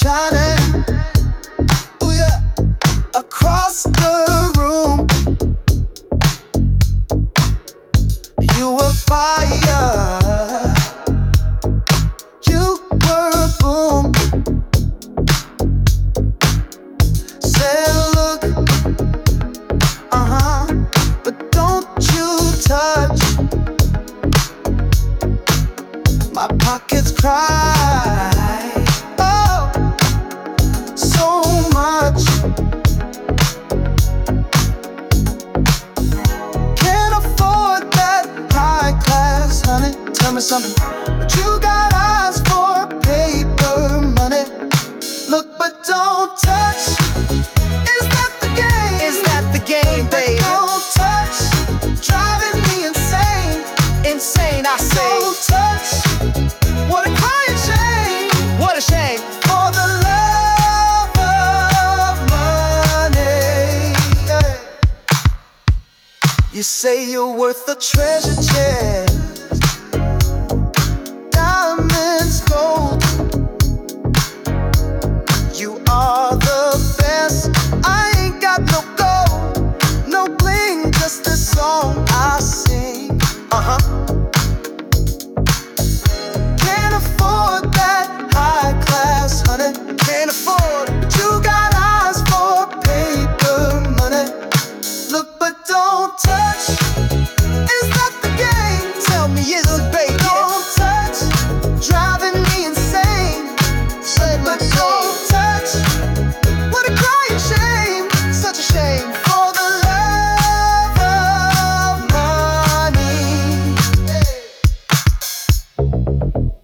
shining, ooh yeah, across the room. You were fire, you were a boom. Said look, but don't you touch my pockets cry. Oh, so much. Can't afford that high class, honey. Tell me something, but you got eyes for paper money. Look, but don't touch. Is that the game? Is that the game, baby? Don't touch, driving me insane. Insane, I say. Don't touch. What a crying shame. What a shame. For the love of money. Yeah. You say you're worth a treasure chest, diamonds, gold. You are the best. I ain't got no gold, no bling, just this song I sing. Can't afford that high class, honey. Can't afford it, but you got eyes for paper money. Look, but don't touch. Is that the game? Tell me, is it, baby? Don't touch, driving me insane. But don't touch. What a crying shame, such a shame. For the love of money. Hey.